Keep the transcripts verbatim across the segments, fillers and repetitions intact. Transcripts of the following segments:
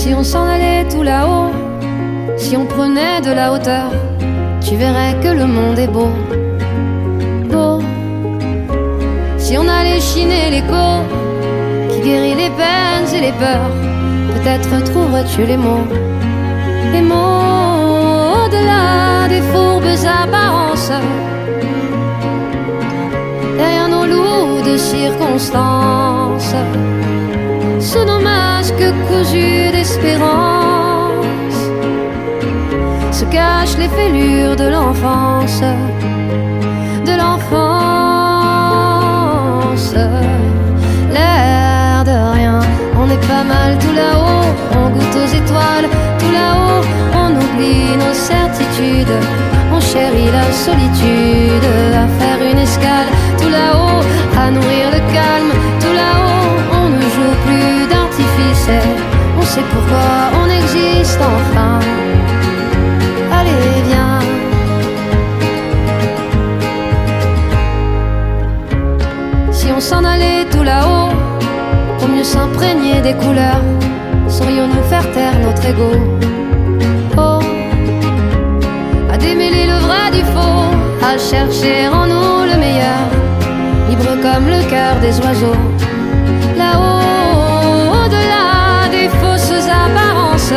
Si on s'en allait tout là-haut, si on prenait de la hauteur, tu verrais que le monde est beau, beau. Si on allait chiner l'écho qui guérit les peines et les peurs, peut-être trouverais-tu les mots, les mots au-delà des fourbes apparences, derrière nos lourdes circonstances, sous nos masques cousus d'espérance, se cachent les fêlures de l'enfance, de l'enfance. L'air de rien, on est pas mal tout là-haut, on goûte aux étoiles tout là-haut, on oublie nos certitudes, on chérit la solitude, à faire une escale tout là-haut, à nourrir le calme tout là-haut, on ne joue plus d'artifice, on sait pourquoi on existe enfin. Allez viens, si on s'en allait tout là-haut, pour mieux s'imprégner des couleurs, saurions-nous faire taire notre ego? Oh, à démêler le vrai du faux, à chercher en nous le meilleur, libre comme le cœur des oiseaux, là-haut, au-delà des fausses apparences,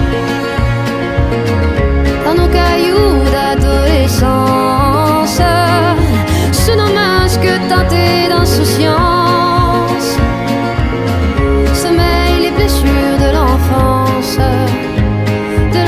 dans nos cailloux d'adolescence, sous nos masques teintés d'insouciance, sommeillent les blessures de l'enfance, de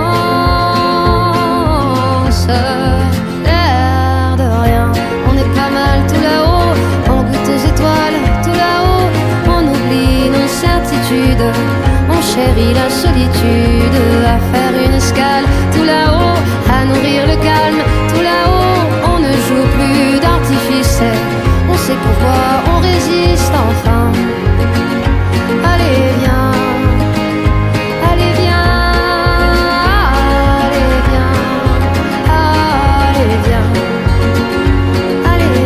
l'enfance. L'air de rien, on est pas mal tout là-haut, on goûte aux étoiles tout là-haut, on oublie nos certitudes, on chérit la solitude, à faire une escale tout là-haut, à nourrir le calme tout là-haut, on ne joue plus d'artifice, on sait pourquoi on résiste enfin. Allez viens, allez viens, allez viens, allez viens, allez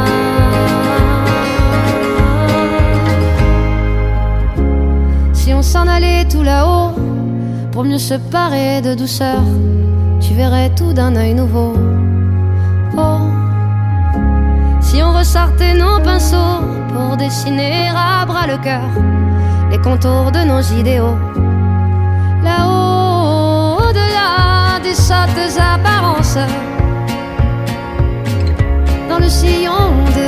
viens. Si on s'en allait tout là-haut, pour mieux se parer de douceur, tu verrais tout d'un œil nouveau. Oh, si on ressortait nos pinceaux pour dessiner à bras le cœur les contours de nos idéaux, là-haut, au-delà des sottes apparences, dans le sillon des